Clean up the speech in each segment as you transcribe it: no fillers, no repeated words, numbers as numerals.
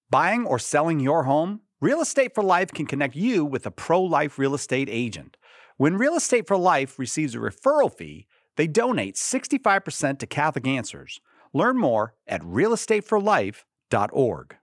Buying or selling your home? Real Estate for Life can connect you with a pro-life real estate agent. When Real Estate for Life receives a referral fee, they donate 65% to Catholic Answers. Learn more at realestateforlife.org.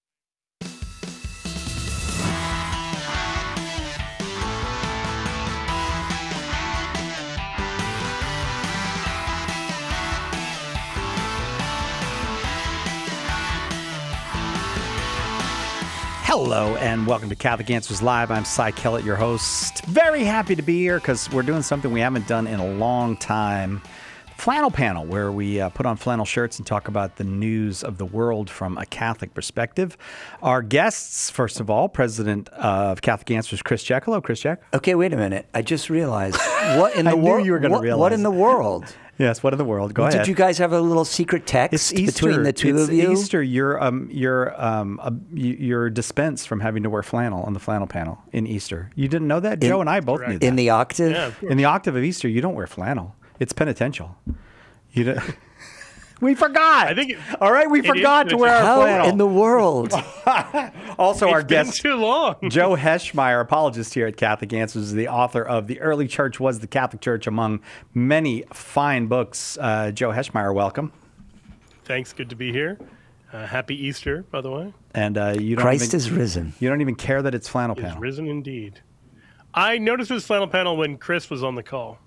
Hello and welcome to Catholic Answers Live. I'm Cy Kellett, your host. Very happy to be here because we're doing something we haven't done in a long time. Flannel panel, where we put on flannel shirts and talk about the news of the world from a Catholic perspective. Our guests, first of all, President of Catholic Answers, Chris Check. Hello, Chris Check. Okay, wait a minute. I just realized what in the world? I knew you were going to realize. What in the world? Yes, what in the world? Go ahead. Did you guys have a little secret text between the two of you? It's Easter. You're dispensed from having to wear flannel on the flannel panel in Easter. You didn't know that? Joe and I both knew that. In the octave? Yeah, in the octave of Easter, you don't wear flannel. It's penitential. You don't. We forgot. I think all right, we forgot to wear our flannel. How in the world? Also, our it's been guest, too long. Joe Heschmeyer, apologist here at Catholic Answers, is the author of The Early Church Was the Catholic Church, among many fine books. Joe Heschmeyer, welcome. Thanks. Good to be here. Happy Easter, by the way. And you don't Christ is risen. You don't even care that it's flannel He is panel. risen indeed. I noticed this flannel panel when Chris was on the call.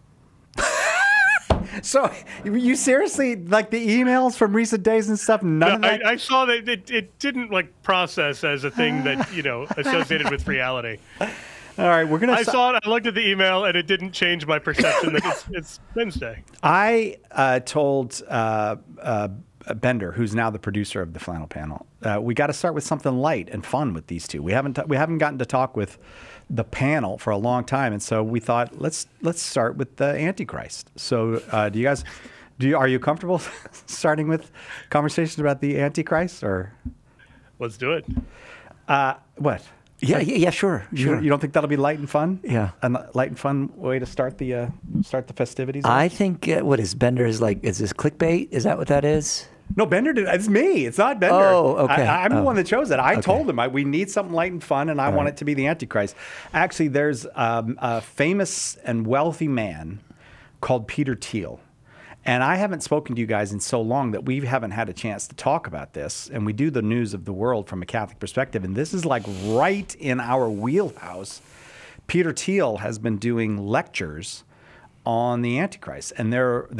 So, you seriously, like the emails from recent days and stuff, none of that? I saw that it didn't process as a thing that, associated with reality. All right, we're going to... I saw it, I looked at the email, and it didn't change my perception that it's Wednesday. I told Bender, who's now the producer of the flannel panel, we got to start with something light and fun with these two. We haven't gotten to talk with the panel for a long time, and so we thought let's start with the Antichrist. So, are you comfortable starting with conversations about the Antichrist, or Let's do it. what? Yeah, sure. You don't think that'll be light and fun? Yeah. A light and fun way to start the festivities? I think, what is Bender is this clickbait? Is that what that is? No, Bender did. It's me. It's not Bender. Oh, okay. I'm the one that chose it. I told him we need something light and fun, and I want it to be the Antichrist. Actually, there's a famous and wealthy man called Peter Thiel. And I haven't spoken to you guys in so long that we haven't had a chance to talk about this. And we do the news of the world from a Catholic perspective. And this is like right in our wheelhouse. Peter Thiel has been doing lectures on the Antichrist. And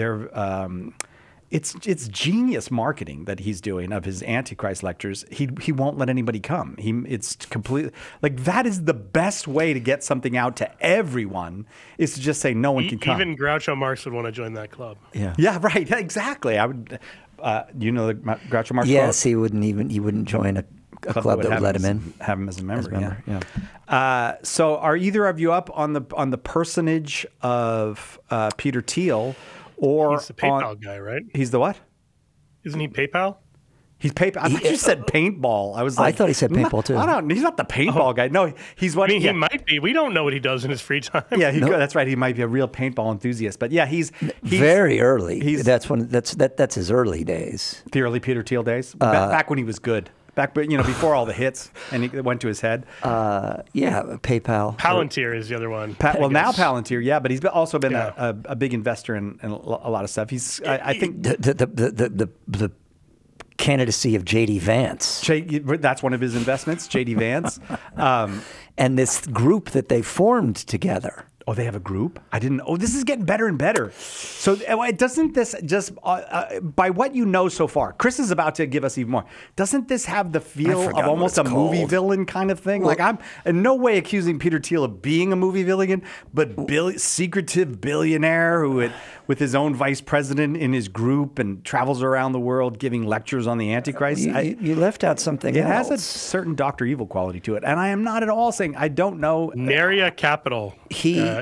it's genius marketing that he's doing of his Antichrist lectures. He won't let anybody come. It's completely that is the best way to get something out to everyone is to just say no one can come. Even Groucho Marx would want to join that club. Yeah. Yeah, right. Exactly. I would. You know the Groucho Marx? Yes, he wouldn't join a club that would let him in. Have him as a member. Yeah. So, are either of you up on the personage of Peter Thiel? Or He's the PayPal guy, right? He's the what? Isn't he PayPal? He's PayPal. I thought you said paintball. I was like, I thought he said paintball too. He's not the paintball guy. No, he's what? He might be. We don't know what he does in his free time. Yeah, that's right. He might be a real paintball enthusiast. But yeah, he's very early. That's his early days. The early Peter Thiel days, back when he was good. Back, before all the hits, and he went to his head. PayPal. Palantir is the other one. Now Palantir, yeah, but he's also been a big investor in a lot of stuff. He's, I think, the candidacy of J.D. Vance. That's one of his investments, J.D. Vance, and this group that they formed together. Oh, they have a group? I didn't. Oh, this is getting better and better. So doesn't this just, by what you know so far, Chris is about to give us even more. Doesn't this have the feel of almost a movie villain kind of thing? Well, I'm in no way accusing Peter Thiel of being a movie villain, but secretive billionaire who with his own vice president in his group and travels around the world giving lectures on the Antichrist. You left out something else. It has a certain Dr. Evil quality to it. And I am not at all saying I don't know. Neria Capital. He's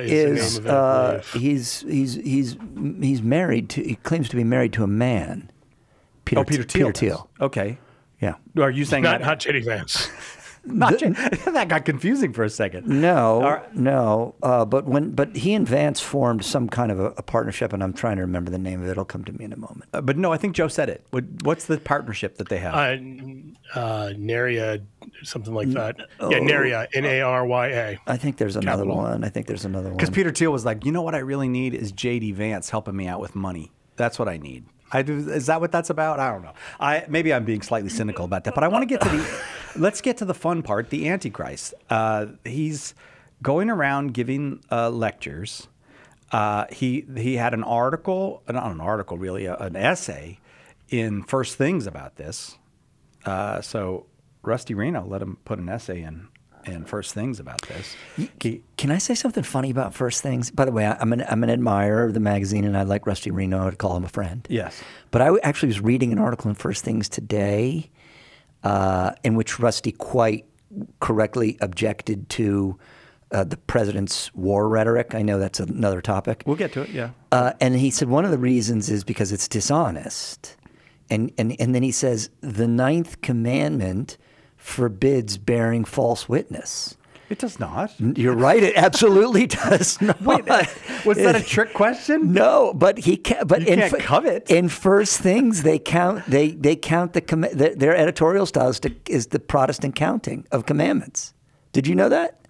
married to. He claims to be married to a man. Peter Thiel. Okay. Yeah. Are you saying not J.D. Vance? That got confusing for a second. No. But he and Vance formed some kind of a partnership, and I'm trying to remember the name of it. It'll come to me in a moment. But no, I think Joe said it. What's the partnership that they have? Narya, something like that. Narya, Narya. I think there's another one. Because Peter Thiel was like, you know what I really need is J.D. Vance helping me out with money. That's what I need. Is that what that's about? I don't know. Maybe I'm being slightly cynical about that, but I want to get to let's get to the fun part, the Antichrist. He's going around giving lectures. He had an article, not an article really, an essay in First Things about this. So Rusty Reno let him put an essay in First Things about this. Can I say something funny about First Things? By the way, I'm an admirer of the magazine, and I like Rusty Reno. I'd call him a friend. Yes. But I actually was reading an article in First Things today in which Rusty quite correctly objected to the president's war rhetoric. I know that's another topic. We'll get to it, yeah. And he said one of the reasons is because it's dishonest. And then he says the 9th commandment forbids bearing false witness. It does not. You're right. It absolutely does not. Wait, was that a trick question? No, but you can't covet. In First Things, they count. They count their editorial style is the Protestant counting of commandments. Did you know that?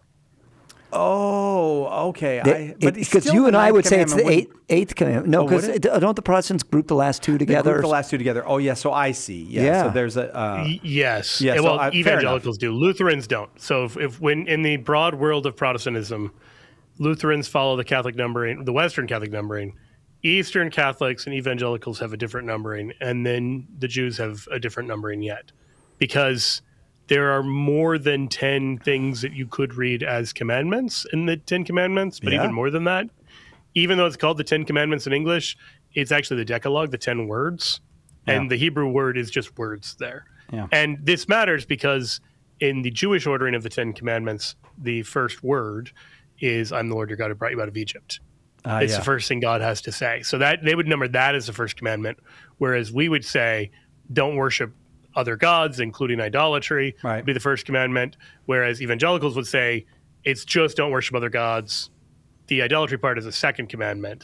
Oh, okay. Because you and I would say it's the eighth commandment. No, because don't the Protestants group the last two together? They group the last two together. Oh, yeah. So I see. Yeah. So there's a yes. Yeah, well, evangelicals do. Lutherans don't. So if when in the broad world of Protestantism, Lutherans follow the Catholic numbering, the Western Catholic numbering. Eastern Catholics and evangelicals have a different numbering, and then the Jews have a different numbering yet, because there are more than 10 things that you could read as commandments in the 10 Commandments, but even more than that. Even though it's called the 10 Commandments in English, it's actually the Decalogue, the 10 words. And the Hebrew word is just words there. Yeah. And this matters because in the Jewish ordering of the 10 Commandments, the first word is, I'm the Lord your God who brought you out of Egypt. It's the first thing God has to say. So that they would number that as the first commandment, whereas we would say, don't worship other gods, including idolatry, would be the first commandment, whereas evangelicals would say it's just don't worship other gods. The idolatry part is the second commandment.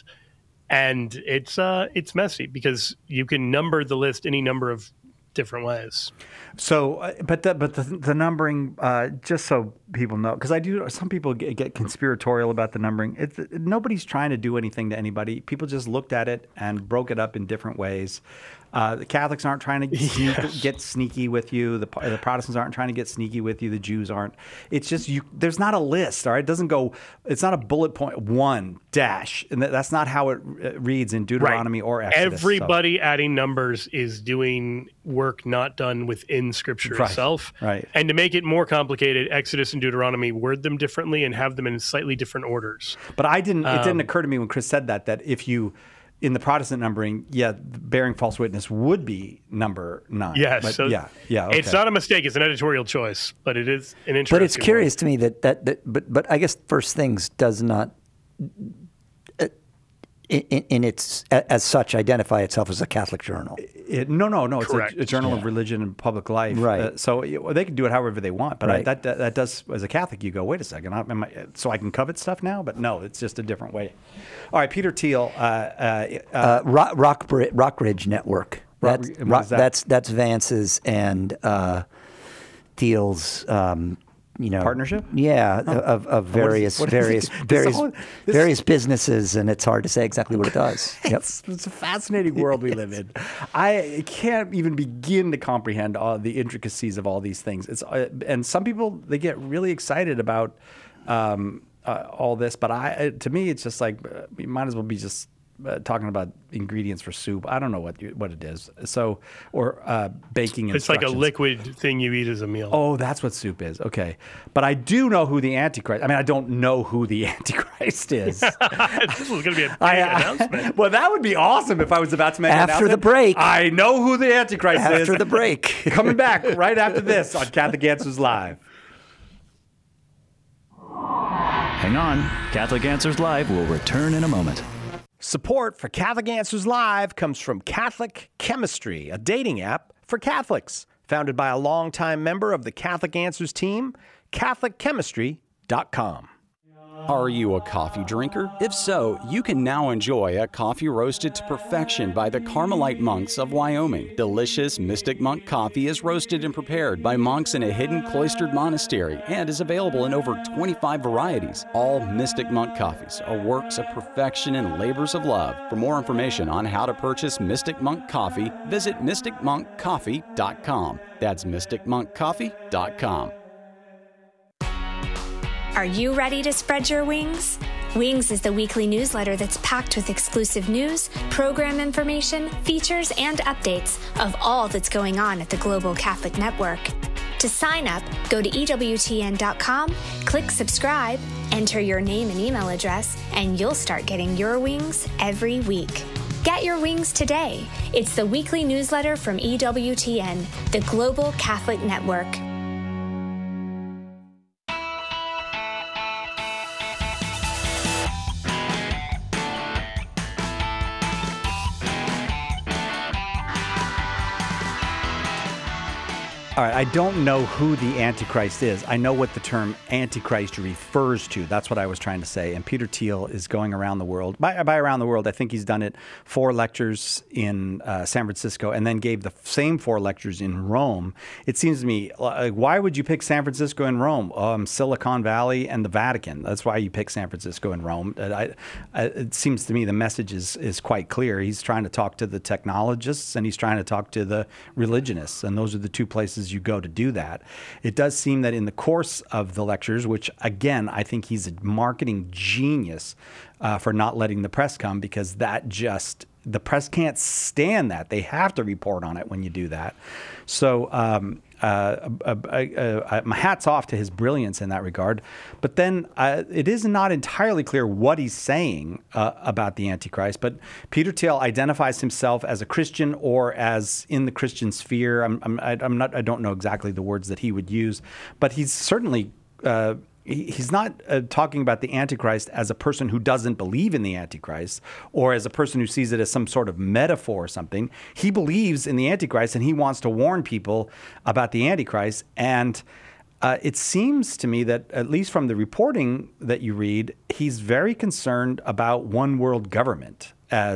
And it's messy because you can number the list any number of different ways. So, but the numbering, just so people know, because some people get conspiratorial about the numbering. Nobody's trying to do anything to anybody. People just looked at it and broke it up in different ways. The Catholics aren't trying to get sneaky with you. The Protestants aren't trying to get sneaky with you. The Jews aren't. It's just there's not a list, all right? It doesn't go. It's not a bullet point 1 dash, and that's not how it reads in Deuteronomy or Exodus. Everybody adding numbers is doing work not done within Scripture itself. Right. And to make it more complicated, Exodus and Deuteronomy word them differently and have them in slightly different orders. But it didn't occur to me when Chris said that if you. In the Protestant numbering, bearing false witness would be number 9. Yes. But so okay. It's not a mistake. It's an editorial choice, but it is an interesting But it's curious one. to me but I guess First Things does not, in its as such, identify itself as a Catholic journal. No. Correct. It's a journal of religion and public life. Right. So they can do it however they want. But Right. that does, as a Catholic, you go, wait a second, so I can covet stuff now? But no, it's just a different way. All right, Peter Thiel. Rockridge Network. That's Vance's and Thiel's. Partnership? Yeah, of various businesses, and it's hard to say exactly what it does. It's a fascinating world we live in. I can't even begin to comprehend all the intricacies of all these things. And some people, they get really excited about all this, but to me, it's just like you might as well be just talking about ingredients for soup. I don't know what it is. So, or baking instructions. It's like a liquid thing you eat as a meal. Oh, that's what soup is. Okay. But I do know who the Antichrist. I don't know who the Antichrist is. This was going to be a big announcement. Well, that would be awesome if I was about to make an announcement. After the break. I know who the Antichrist is. After the break. Coming back right after this on Catholic Answers Live. Hang on. Catholic Answers Live will return in a moment. Support for Catholic Answers Live comes from Catholic Chemistry, a dating app for Catholics. Founded by a longtime member of the Catholic Answers team, CatholicChemistry.com. Are you a coffee drinker? If so, you can now enjoy a coffee roasted to perfection by the Carmelite monks of Wyoming. Delicious Mystic Monk coffee is roasted and prepared by monks in a hidden cloistered monastery and is available in over 25 varieties. All Mystic Monk coffees are works of perfection and labors of love. For more information on how to purchase Mystic Monk coffee, visit mysticmonkcoffee.com. That's mysticmonkcoffee.com. Are you ready to spread your wings? Wings is the weekly newsletter that's packed with exclusive news, program information, features, and updates of all that's going on at the Global Catholic Network. To sign up, go to EWTN.com, click subscribe, enter your name and email address, and you'll start getting your wings every week. Get your wings today. It's the weekly newsletter from EWTN, the Global Catholic Network. All right, I don't know who the Antichrist is. I know what the term Antichrist refers to. That's what I was trying to say. And Peter Thiel is going around the world. By around the world, I think he's done it 4 lectures in San Francisco and then gave the same 4 lectures in Rome. It seems to me, why would you pick San Francisco and Rome? Silicon Valley and the Vatican. That's why you pick San Francisco and Rome. It seems to me the message is quite clear. He's trying to talk to the technologists and he's trying to talk to the religionists. And those are the 2 places you go to do that. It does seem that in the course of the lectures, which again, I think he's a marketing genius for not letting the press come, because the press can't stand that. They have to report on it when you do that. So my hat's off to his brilliance in that regard. But then it is not entirely clear what he's saying about the Antichrist. But Peter Thiel identifies himself as a Christian or as in the Christian sphere. I don't know exactly the words that he would use, but he's certainly. He's not talking about the Antichrist as a person who doesn't believe in the Antichrist or as a person who sees it as some sort of metaphor or something. He believes in the Antichrist and he wants to warn people about the Antichrist. And it seems to me that, at least from the reporting that you read, he's very concerned about one world government.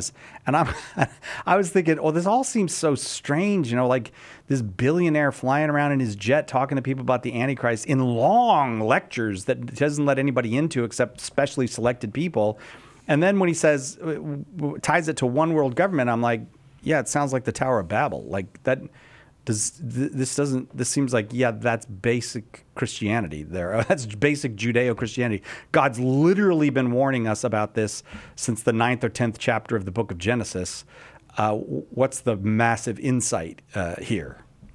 I was thinking, this all seems so strange, like this billionaire flying around in his jet talking to people about the Antichrist in long lectures that doesn't let anybody into except specially selected people. And then when he says, ties it to one world government, I'm like, yeah, it sounds like the Tower of Babel. Like that. This seems like, that's basic Christianity there. That's basic Judeo-Christianity. God's literally been warning us about this since the 9th or 10th chapter of the book of Genesis. What's the massive insight here?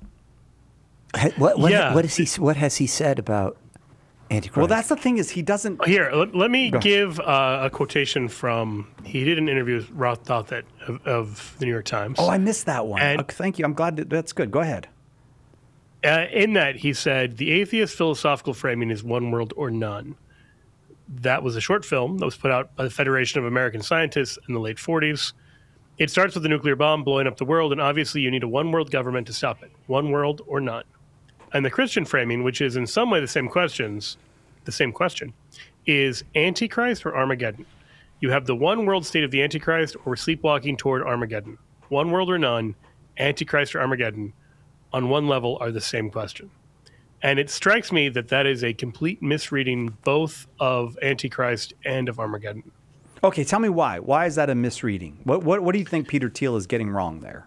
What has he said about Antichrist? Well, that's the thing, is he doesn't... Here, let me give a quotation from... He did an interview with Roth Douthat of the New York Times. Oh, I missed that one. Thank you. I'm glad that's good. Go ahead. In that, he said, the atheist philosophical framing is one world or none. That was a short film that was put out by the Federation of American Scientists in the late 40s. It starts with a nuclear bomb blowing up the world, and obviously you need a one-world government to stop it. One world or none. And the Christian framing, which is in some way the same question, is Antichrist or Armageddon. You have the one world state of the Antichrist, or we're sleepwalking toward Armageddon. One world or none, Antichrist or Armageddon, on one level are the same question. And it strikes me that is a complete misreading both of Antichrist and of Armageddon. Okay, tell me why. Why is that a misreading? What do you think Peter Thiel is getting wrong there?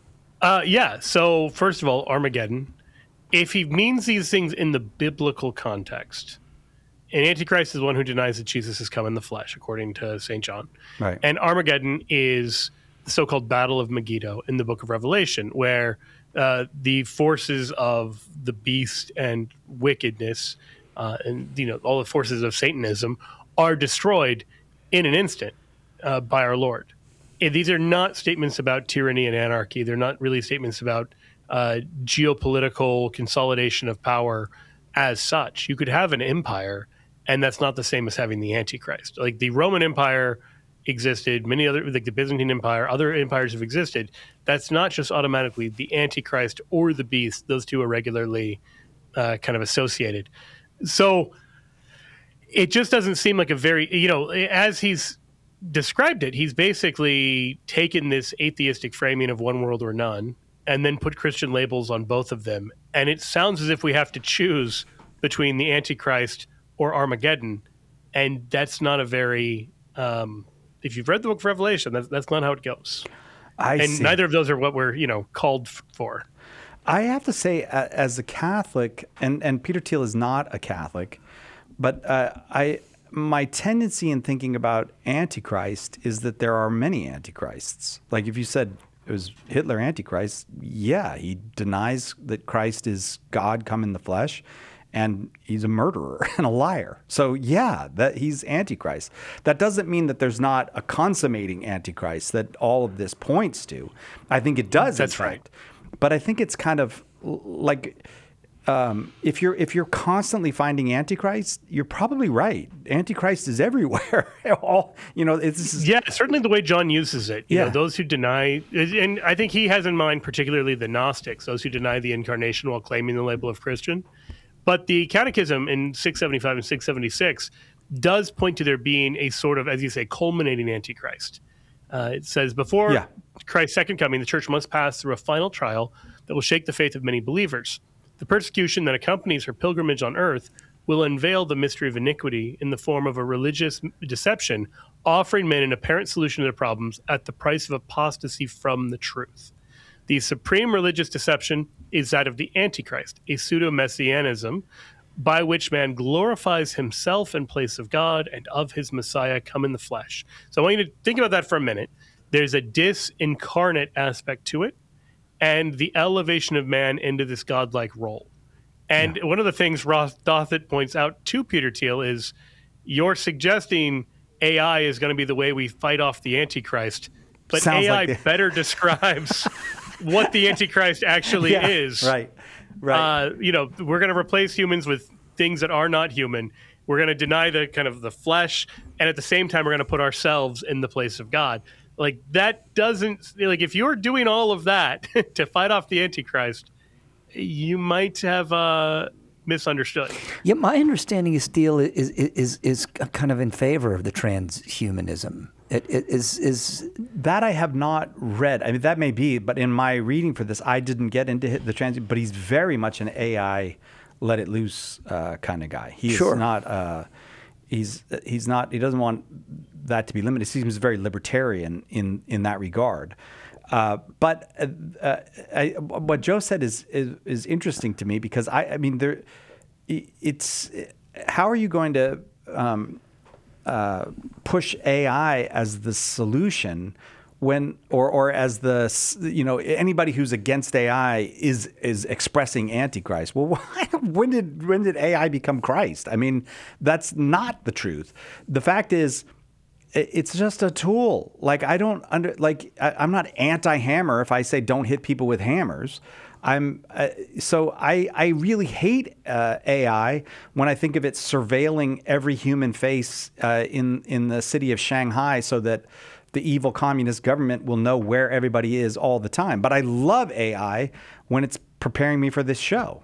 So first of all, Armageddon. If he means these things in the biblical context, and Antichrist is one who denies that Jesus has come in the flesh, according to St. John. Right. And Armageddon is the so-called Battle of Megiddo in the book of Revelation, where the forces of the beast and wickedness and all the forces of Satanism are destroyed in an instant by our Lord. And these are not statements about tyranny and anarchy. They're not really statements about geopolitical consolidation of power as such. You could have an empire, and that's not the same as having the Antichrist. Like the Roman Empire existed, many other, like the Byzantine Empire, other empires have existed, that's not just automatically the Antichrist or the beast. Those two are regularly kind of associated. So it just doesn't seem like a very, as he's described it, he's basically taken this atheistic framing of one world or none and then put Christian labels on both of them. And it sounds as if we have to choose between the Antichrist or Armageddon. And that's not a very, if you've read the book of Revelation, that's not how it goes. And neither of those are what we're, called for. I have to say, as a Catholic, and Peter Thiel is not a Catholic, but my tendency in thinking about Antichrist is that there are many Antichrists. Like if you said it was Hitler Antichrist, yeah, he denies that Christ is God come in the flesh, and he's a murderer and a liar. So yeah, that he's Antichrist. That doesn't mean that there's not a consummating Antichrist that all of this points to. I think it does. That's right. But I think it's kind of like if you're constantly finding Antichrist, you're probably right. Antichrist is everywhere. Certainly the way John uses it. You know, those who deny, and I think he has in mind particularly the Gnostics, those who deny the incarnation while claiming the label of Christian. But the Catechism in 675 and 676 does point to there being a sort of, as you say, culminating Antichrist. It says, before Christ's second coming, the church must pass through a final trial that will shake the faith of many believers. The persecution that accompanies her pilgrimage on earth will unveil the mystery of iniquity in the form of a religious deception, offering men an apparent solution to their problems at the price of apostasy from the truth. The supreme religious deception is that of the Antichrist, a pseudo-messianism by which man glorifies himself in place of God and of his Messiah come in the flesh. So I want you to think about that for a minute. There's a disincarnate aspect to it, and the elevation of man into this godlike role. And one of the things Ross Douthat points out to Peter Thiel is you're suggesting AI is going to be the way we fight off the Antichrist, but sounds AI better describes what the Antichrist actually is. Right. We're going to replace humans with things that are not human. We're going to deny the kind of the flesh, and at the same time, we're going to put ourselves in the place of God. Like that doesn't, like if you're doing all of that to fight off the Antichrist, you might have misunderstood. Yeah, my understanding is Thiel is kind of in favor of the transhumanism. It is that I have not read. I mean, that may be, but in my reading for this, I didn't get into the trans. But he's very much an AI, let it loose kind of guy. He's not. He's not. He doesn't want that to be limited. He seems very libertarian in that regard. But what Joe said is interesting to me because I mean it's how are you going to push AI as the solution when or as the anybody who's against AI is expressing Antichrist? Well, when did AI become Christ? I mean, that's not the truth. The fact is, it's just a tool. Like I'm not anti-hammer if I say don't hit people with hammers. So I really hate AI when I think of it surveilling every human face in the city of Shanghai so that the evil communist government will know where everybody is all the time. But I love AI when it's preparing me for this show.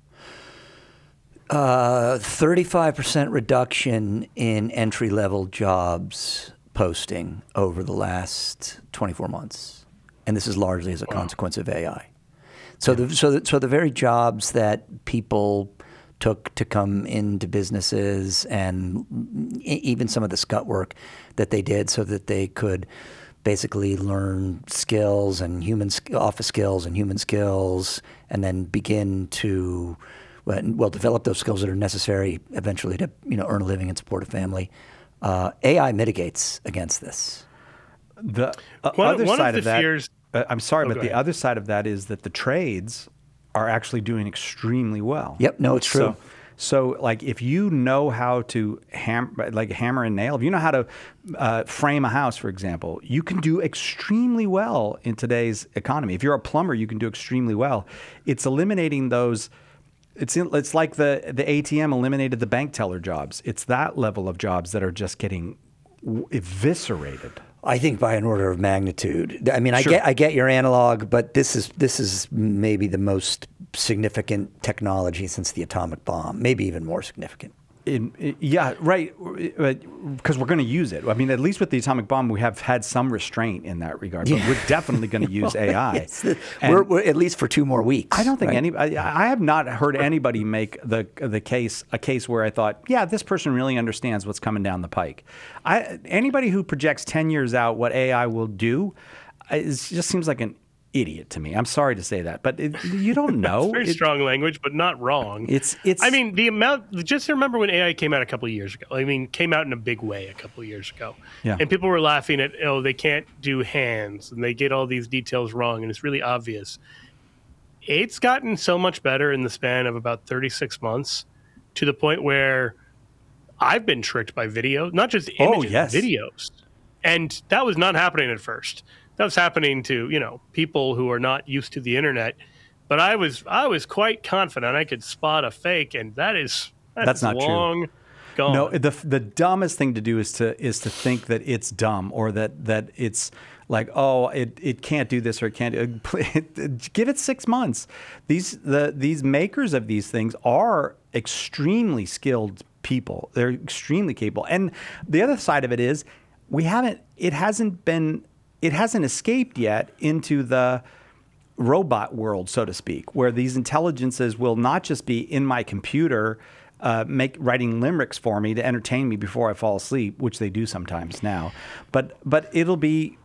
35% reduction in entry-level jobs posting over the last 24 months. And this is largely as a consequence of AI. So the very jobs that people took to come into businesses and even some of the scut work that they did so that they could basically learn skills and office skills and human skills and then begin to develop those skills that are necessary eventually to earn a living and support a family. AI mitigates against this. The other side of that, I'm sorry, but the other side of that is that the trades are actually doing extremely well. Yep, no, it's true. So like if you know how to hammer and nail, if you know how to frame a house, for example, you can do extremely well in today's economy. If you're a plumber, you can do extremely well. It's eliminating those. It's like the ATM eliminated the bank teller jobs. It's that level of jobs that are just getting eviscerated. I think by an order of magnitude. I mean, sure. I get your analog, but this is maybe the most significant technology since the atomic bomb, maybe even more significant. Yeah, right. Because we're going to use it. I mean, at least with the atomic bomb, we have had some restraint in that regard. But we're definitely going to use AI. Yes, we're at least for 2 more weeks. I don't think I have not heard anybody make a case where I thought, yeah, this person really understands what's coming down the pike. Anybody who projects 10 years out what AI will do, it just seems like an idiot to me. I'm sorry to say that, but you don't know. It's very strong language, but not wrong. It's. I mean, the amount. Just remember when AI came out a couple of years ago. I mean, came out in a big way a couple of years ago. Yeah. And people were laughing at, they can't do hands and they get all these details wrong, and it's really obvious. It's gotten so much better in the span of about 36 months, to the point where I've been tricked by video, not just images, videos, and that was not happening at first. That was happening to, people who are not used to the internet. But I was quite confident I could spot a fake, and that's not long true. Gone. No, the dumbest thing to do is to think that it's dumb, or that it's like, oh, it can't do this or it can't give it 6 months. These makers of these things are extremely skilled people. They're extremely capable. And the other side of it is it hasn't escaped yet into the robot world, so to speak, where these intelligences will not just be in my computer writing limericks for me to entertain me before I fall asleep, which they do sometimes now, but it'll be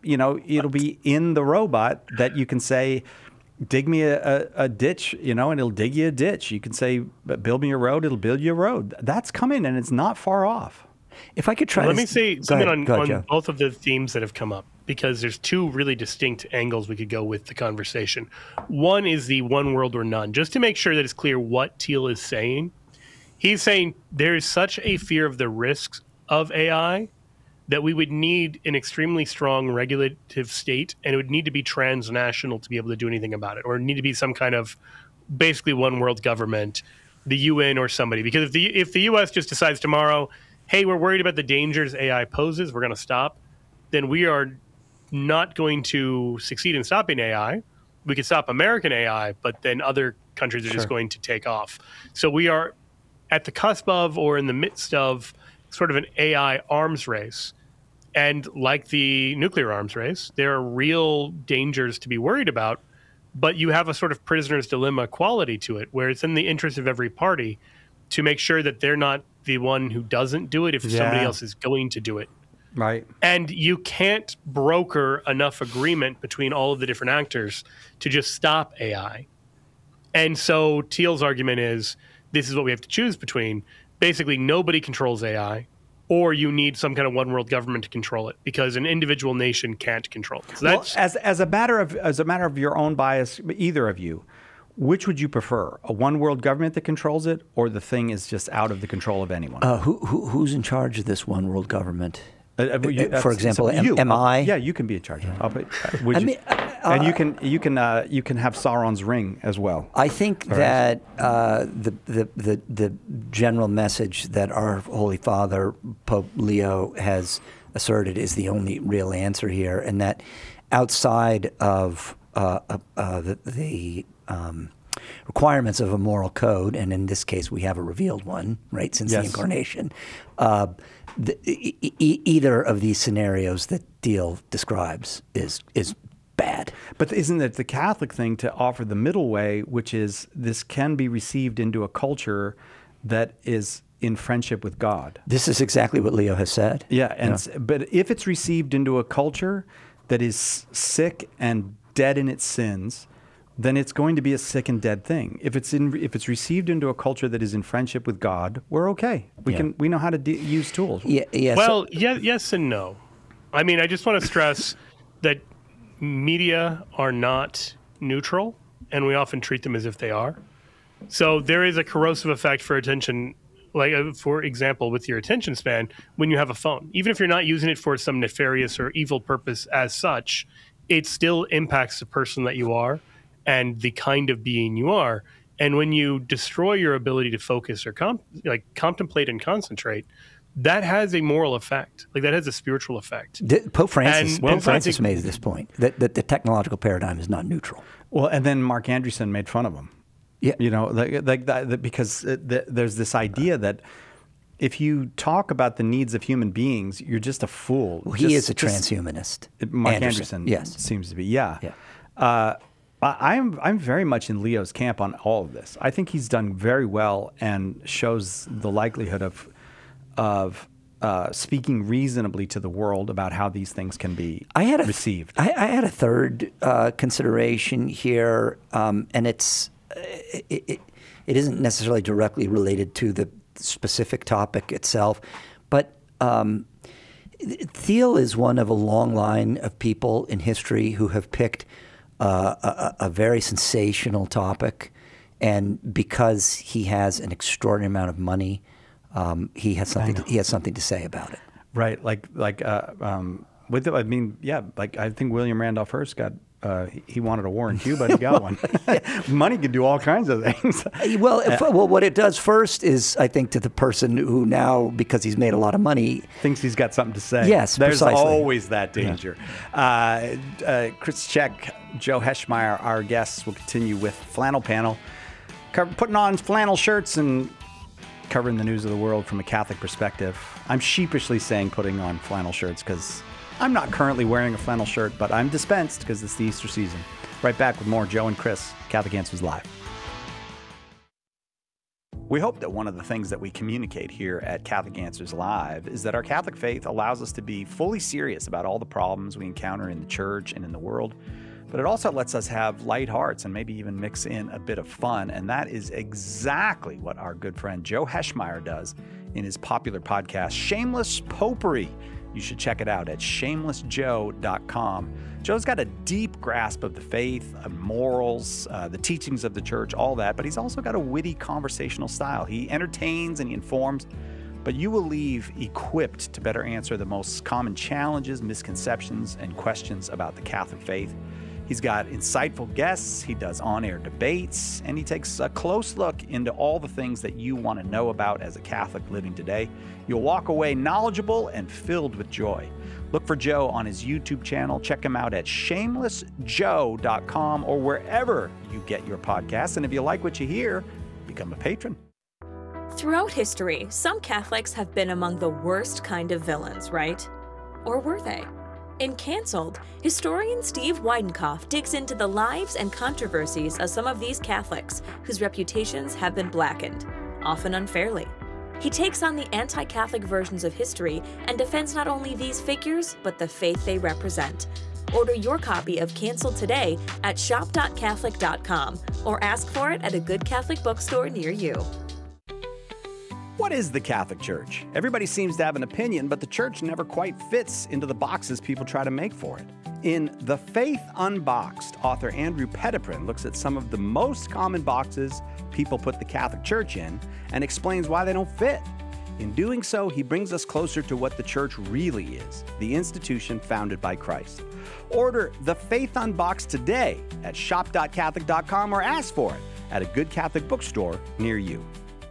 in the robot that you can say, dig me a ditch, and it'll dig you a ditch. You can say, build me a road, it'll build you a road. That's coming, and it's not far off. If I could try Let me say something on both of the themes that have come up, because there's 2 really distinct angles we could go with the conversation. One is the one world or none, just to make sure that it's clear what Thiel is saying. He's saying there is such a fear of the risks of AI that we would need an extremely strong regulative state, and it would need to be transnational to be able to do anything about it, or need to be some kind of basically one world government, the UN or somebody. Because if the US just decides tomorrow, hey, we're worried about the dangers AI poses, we're going to stop, then we are not going to succeed in stopping AI. We could stop American AI, but then other countries are just going to take off. So we are at the cusp of, or in the midst of, sort of an AI arms race. And like the nuclear arms race, there are real dangers to be worried about, but you have a sort of prisoner's dilemma quality to it, where it's in the interest of every party to make sure that they're not the one who doesn't do it if somebody else is going to do it. Right. And you can't broker enough agreement between all of the different actors to just stop AI. And so Thiel's argument is, this is what we have to choose between. Basically, nobody controls AI, or you need some kind of one world government to control it, because an individual nation can't control it. So that's, as a matter of your own bias, either of you, which would you prefer? A one world government that controls it, or the thing is just out of the control of anyone? Who's in charge of this one world government? For example, am I? Yeah, you can be in charge of it. And you can have Sauron's ring as well. I think that the general message that our Holy Father Pope Leo has asserted is the only real answer here, and that outside of the requirements of a moral code, and in this case we have a revealed one, right, since the Incarnation, either of these scenarios that Thiel describes is bad. But isn't it the Catholic thing to offer the middle way, which is this can be received into a culture that is in friendship with God? This is exactly what Leo has said. Yeah, but if it's received into a culture that is sick and dead in its sins, then it's going to be a sick and dead thing. If it's received into a culture that is in friendship with God, we're okay. We know how to use tools. Yes and no. I mean, I just want to stress that media are not neutral, and we often treat them as if they are. So there is a corrosive effect for attention, like for example, with your attention span when you have a phone. Even if you're not using it for some nefarious or evil purpose as such, it still impacts the person that you are and the kind of being you are. And when you destroy your ability to focus or contemplate and concentrate, that has a moral effect. Like that has a spiritual effect. Pope Francis made this point that the technological paradigm is not neutral. Well, and then Mark Andreessen made fun of him. Yeah, because there's this idea that if you talk about the needs of human beings, you're just a fool. Well, he is a transhumanist. Mark Andreessen seems to be. Yeah. I'm very much in Leo's camp on all of this. I think he's done very well and shows the likelihood of speaking reasonably to the world about how these things can be received. I had a third consideration here, and it isn't necessarily directly related to the specific topic itself, but Thiel is one of a long line of people in history who have picked a very sensational topic, and because he has an extraordinary amount of money, he has something to say about it. Right, I think William Randolph Hearst got. He wanted a war in Cuba, and he got one. Money can do all kinds of things. Well, what it does first is, I think, to the person who now, because he's made a lot of money, thinks he's got something to say. Yes, there's precisely. Always that danger. Yeah. Chris Check, Joe Heschmeyer, our guests, will continue with Flannel Panel, putting on flannel shirts and covering the news of the world from a Catholic perspective. I'm sheepishly saying putting on flannel shirts because I'm not currently wearing a flannel shirt, but I'm dispensed because it's the Easter season. Right back with more Joe and Chris, Catholic Answers Live. We hope that one of the things that we communicate here at Catholic Answers Live is that our Catholic faith allows us to be fully serious about all the problems we encounter in the church and in the world, but it also lets us have light hearts and maybe even mix in a bit of fun, and that is exactly what our good friend Joe Heschmeyer does in his popular podcast, Shameless Popery. You should check it out at shamelessjoe.com. Joe's got a deep grasp of the faith, morals, the teachings of the church, all that, but he's also got a witty conversational style. He entertains and he informs, but you will leave equipped to better answer the most common challenges, misconceptions, and questions about the Catholic faith. He's got insightful guests, he does on-air debates, and he takes a close look into all the things that you want to know about as a Catholic living today. You'll walk away knowledgeable and filled with joy. Look for Joe on his YouTube channel. Check him out at shamelessjoe.com or wherever you get your podcasts. And if you like what you hear, become a patron. Throughout history, some Catholics have been among the worst kind of villains, right? Or were they? In Cancelled, historian Steve Weidenkopf digs into the lives and controversies of some of these Catholics whose reputations have been blackened, often unfairly. He takes on the anti-Catholic versions of history and defends not only these figures, but the faith they represent. Order your copy of Cancelled today at shop.catholic.com or ask for it at a good Catholic bookstore near you. What is the Catholic Church? Everybody seems to have an opinion, but the church never quite fits into the boxes people try to make for it. In The Faith Unboxed, author Andrew Petiprin looks at some of the most common boxes people put the Catholic Church in and explains why they don't fit. In doing so, he brings us closer to what the church really is, the institution founded by Christ. Order The Faith Unboxed today at shop.catholic.com or ask for it at a good Catholic bookstore near you.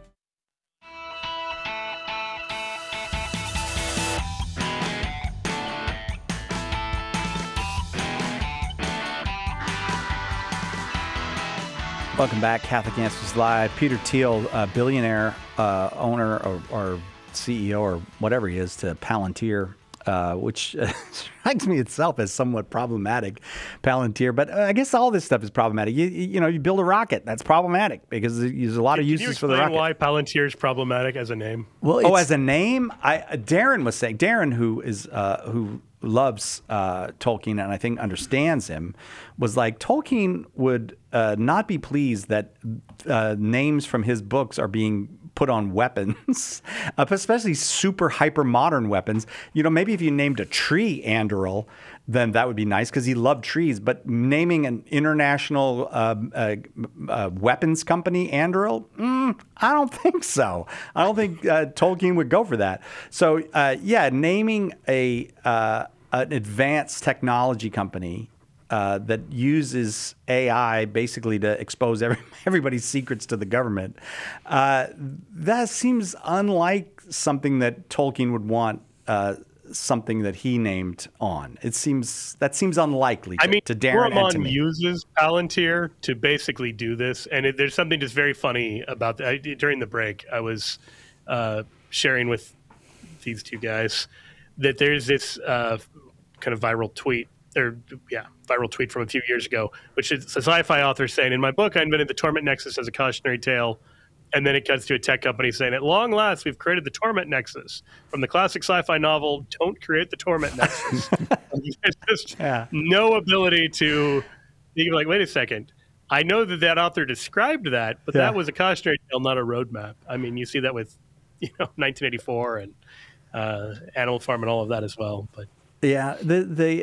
Welcome back, Catholic Answers Live. Peter Thiel, billionaire owner or CEO or whatever he is to Palantir, which strikes me itself as somewhat problematic, Palantir. But I guess all this stuff is problematic. You build a rocket, that's problematic because there's a lot of uses for the rocket. Can you explain why Palantir is problematic as a name? Well, as a name, Darren was saying, Darren, who loves Tolkien and I think understands him, was like Tolkien would not be pleased that names from his books are being put on weapons, especially super hyper modern weapons. Maybe if you named a tree Anduril, then that would be nice because he loved trees. But naming an international weapons company Anduril, I don't think so. I don't think Tolkien would go for that. So naming an advanced technology company that uses AI basically to expose everybody's secrets to the government. That seems unlike something that Tolkien would want something that he named on. That seems unlikely to Darren and to me. uses Palantir to basically do this, and there's something just very funny about that. During the break, I was sharing with these two guys that there's this kind of viral tweet from a few years ago, which is a sci-fi author saying, in my book, I invented the Torment Nexus as a cautionary tale. And then it cuts to a tech company saying, at long last, we've created the Torment Nexus. From the classic sci-fi novel, Don't Create the Torment Nexus. There's just no ability to be like, wait a second. I know that author described that, but that was a cautionary tale, not a roadmap. I mean, you see that with 1984 and Animal Farm and all of that as well. But yeah, the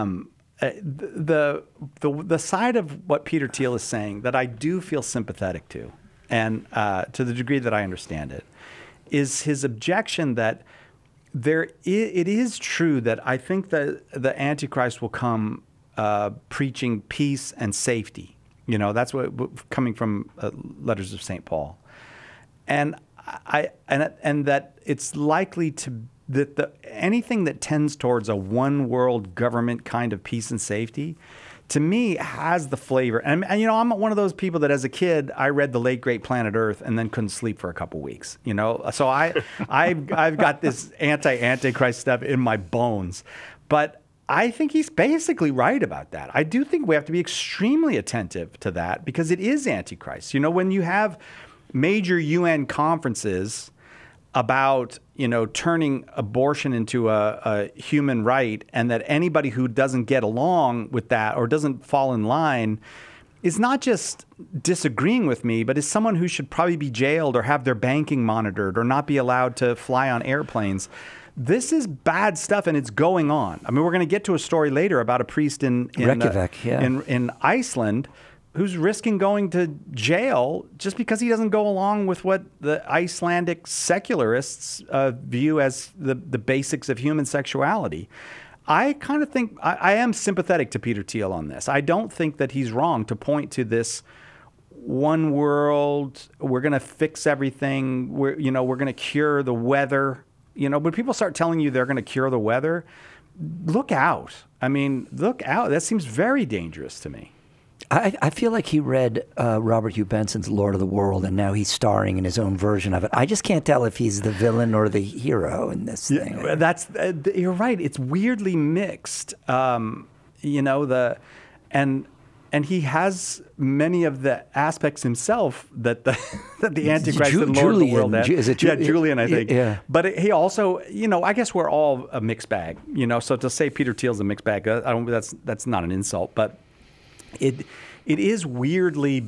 side of what Peter Thiel is saying that I do feel sympathetic to, and to the degree that I understand it, is his objection that it is true that I think that the Antichrist will come preaching peace and safety. That's what coming from Letters of St. Paul, and that it's likely that anything that tends towards a one world government kind of peace and safety, to me, has the flavor. And I'm one of those people that as a kid, I read The Late Great Planet Earth and then couldn't sleep for a couple weeks, So I've got this Antichrist stuff in my bones. But I think he's basically right about that. I do think we have to be extremely attentive to that because it is Antichrist. When you have major UN conferences about turning abortion into a human right, and that anybody who doesn't get along with that or doesn't fall in line is not just disagreeing with me, but is someone who should probably be jailed or have their banking monitored or not be allowed to fly on airplanes. This is bad stuff, and it's going on. I mean, we're going to get to a story later about a priest in Reykjavik, in Iceland who's risking going to jail just because he doesn't go along with what the Icelandic secularists view as the basics of human sexuality. I kind of think I am sympathetic to Peter Thiel on this. I don't think that he's wrong to point to this one world. We're going to fix everything. We're going to cure the weather. When people start telling you they're going to cure the weather, look out. I mean, look out. That seems very dangerous to me. I feel like he read Robert Hugh Benson's Lord of the World, and now he's starring in his own version of it. I just can't tell if he's the villain or the hero in this thing. You're right. It's weirdly mixed. And he has many of the aspects himself that the Antichrist and Lord of the World has. Is it Julian, I think. Yeah. But he also, I guess we're all a mixed bag. So to say Peter Thiel's a mixed bag, that's not an insult, but it is weirdly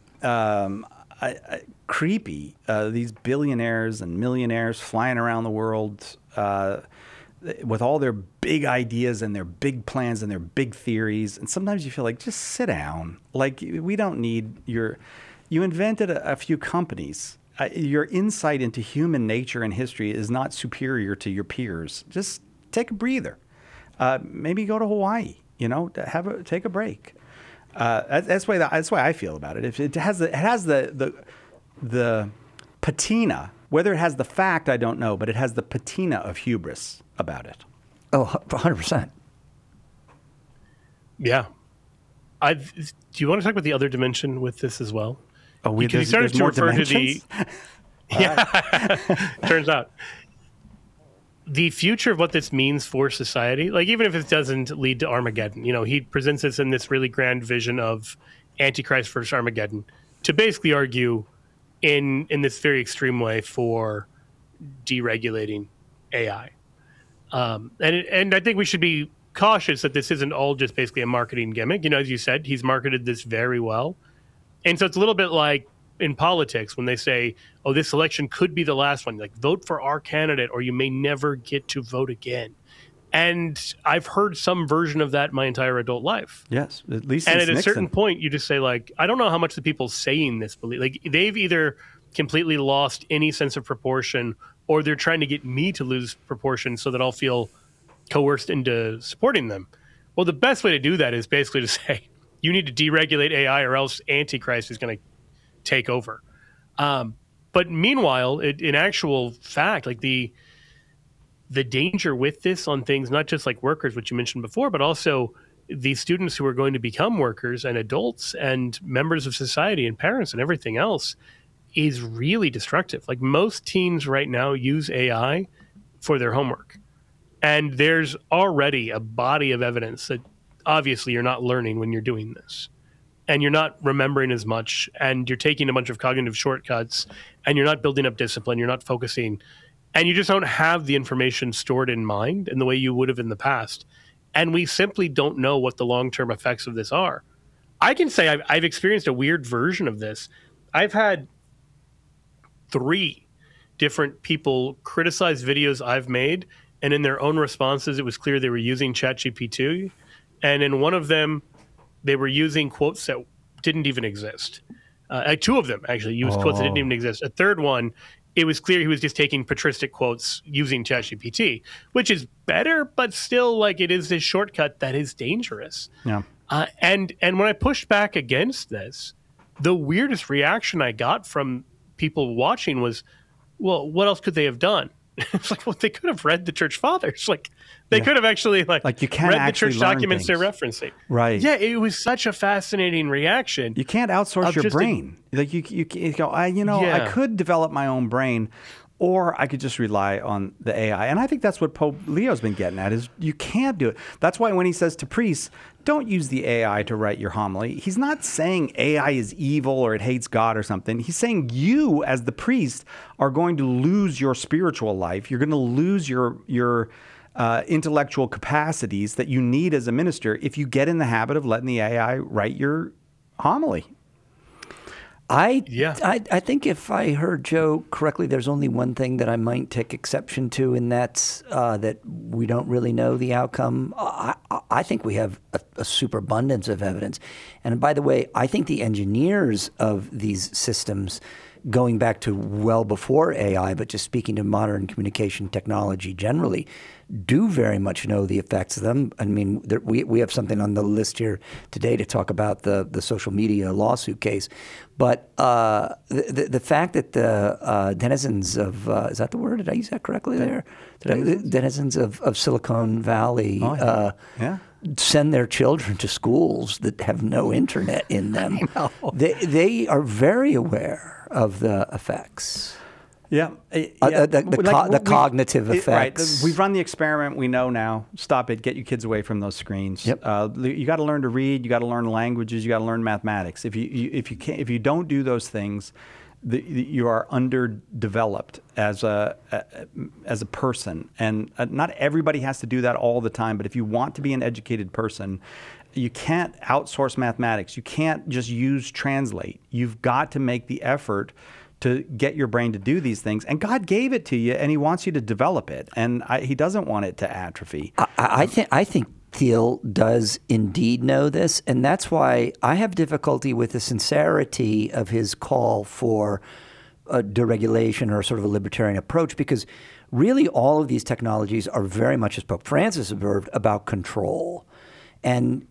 creepy. These billionaires and millionaires flying around the world with all their big ideas and their big plans and their big theories. And sometimes you feel like, just sit down. Like, we don't need you invented a few companies. Your insight into human nature and history is not superior to your peers. Just take a breather. Maybe go to Hawaii, take a break. That's why I feel about it. If it has the patina, whether it has the fact, I don't know, but it has the patina of hubris about it. Oh, 100%. Yeah. Do you want to talk about the other dimension with this as well? Oh, because you started to refer dimensions? To turns out. The future of what this means for society, like even if it doesn't lead to Armageddon, he presents this in this really grand vision of Antichrist versus Armageddon to basically argue in this very extreme way for deregulating AI. And I think we should be cautious that this isn't all just basically a marketing gimmick. As you said, he's marketed this very well. And so it's a little bit like in politics when they say, oh, this election could be the last one. Like, vote for our candidate or you may never get to vote again. And I've heard some version of that my entire adult life. Yes, at least and since at a certain point, you just say, like, I don't know how much the people saying this believe. Like, they've either completely lost any sense of proportion or they're trying to get me to lose proportion so that I'll feel coerced into supporting them. Well, the best way to do that is basically to say, you need to deregulate AI or else Antichrist is going to take over. But meanwhile, in actual fact, like the danger with this on things, not just like workers, which you mentioned before, but also the students who are going to become workers and adults and members of society and parents and everything else, is really destructive. Like most teens right now use AI for their homework. And there's already a body of evidence that obviously you're not learning when you're doing this. And you're not remembering as much, and you're taking a bunch of cognitive shortcuts, and you're not building up discipline, you're not focusing, and you just don't have the information stored in mind in the way you would have in the past. And we simply don't know what the long-term effects of this are. I can say I've experienced a weird version of this. I've had 3 different people criticize videos I've made, and in their own responses, it was clear they were using ChatGPT. And in one of them, they were using quotes that didn't even exist. 2 of them actually used quotes that didn't even exist. A third one, it was clear he was just taking patristic quotes using ChatGPT, which is better, but still, like, it is this shortcut that is dangerous. Yeah. And when I pushed back against this, the weirdest reaction I got from people watching was, well, what else could they have done? It's like, well, they could have read the church fathers. Like, they could have actually you can't read the church documents they're referencing. Right. Yeah, it was such a fascinating reaction. You can't outsource your brain. Like you go, I could develop my own brain, or I could just rely on the AI. And I think that's what Pope Leo's been getting at, is you can't do it. That's why when he says to priests, don't use the AI to write your homily, he's not saying AI is evil or it hates God or something. He's saying you, as the priest, are going to lose your spiritual life. You're going to lose your intellectual capacities that you need as a minister if you get in the habit of letting the AI write your homily. I think if I heard Joe correctly, there's only one thing that I might take exception to, and that's that we don't really know the outcome. I think we have a superabundance of evidence. And by the way, I think the engineers of these systems, going back to well before AI, but just speaking to modern communication technology generally, do very much know the effects of them. I mean, we have something on the list here today to talk about the social media lawsuit case. But the fact that the denizens of, is that the word? Did I use that correctly there? Denizens of Silicon Valley send their children to schools that have no internet in them. They are very aware of the effects. Yeah. The cognitive effects. Right. We've run the experiment. We know now. Stop it. Get your kids away from those screens. Yep. You got to learn to read. You got to learn languages. You got to learn mathematics. If you don't do those things, you are underdeveloped as a person. And not everybody has to do that all the time. But if you want to be an educated person, you can't outsource mathematics. You can't just use Translate. You've got to make the effort to get your brain to do these things. And God gave it to you, and he wants you to develop it. And he doesn't want it to atrophy. I think Thiel does indeed know this, and that's why I have difficulty with the sincerity of his call for deregulation or sort of a libertarian approach, because really all of these technologies are very much, as Pope Francis observed, about control. And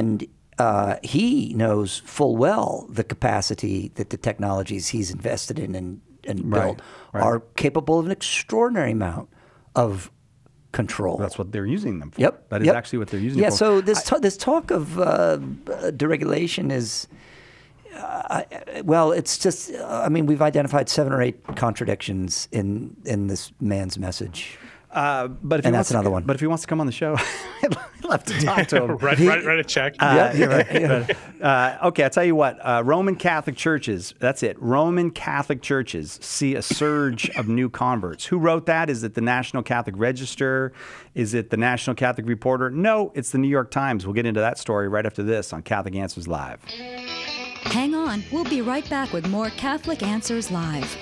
he knows full well the capacity that the technologies he's invested in and built are capable of an extraordinary amount of control. That's what they're using them for. Yep. That is actually what they're using them for. So this talk of deregulation is, it's just, we've identified 7 or 8 contradictions in this man's message. But that's another one. But if he wants to come on the show, I'd love to talk to him. Write a check. Okay, I'll tell you what. Roman Catholic churches, that's it. Roman Catholic churches see a surge of new converts. Who wrote that? Is it the National Catholic Register? Is it the National Catholic Reporter? No, it's the New York Times. We'll get into that story right after this on Catholic Answers Live. Hang on. We'll be right back with more Catholic Answers Live.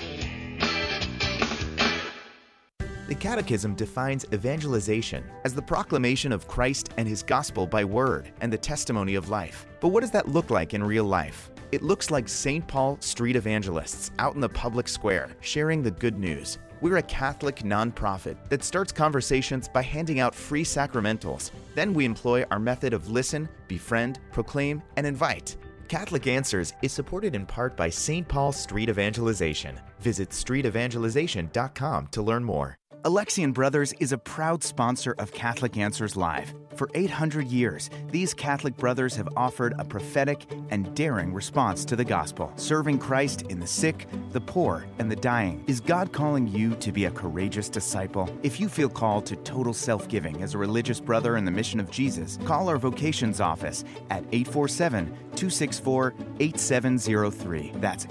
The Catechism defines evangelization as the proclamation of Christ and His gospel by word and the testimony of life. But what does that look like in real life? It looks like St. Paul street evangelists out in the public square sharing the good news. We're a Catholic nonprofit that starts conversations by handing out free sacramentals. Then we employ our method of listen, befriend, proclaim, and invite. Catholic Answers is supported in part by St. Paul Street Evangelization. Visit streetevangelization.com to learn more. Alexian Brothers is a proud sponsor of Catholic Answers Live. For 800 years, these Catholic brothers have offered a prophetic and daring response to the gospel, serving Christ in the sick, the poor, and the dying. Is God calling you to be a courageous disciple? If you feel called to total self-giving as a religious brother in the mission of Jesus, call our vocations office at 847-264-8703. That's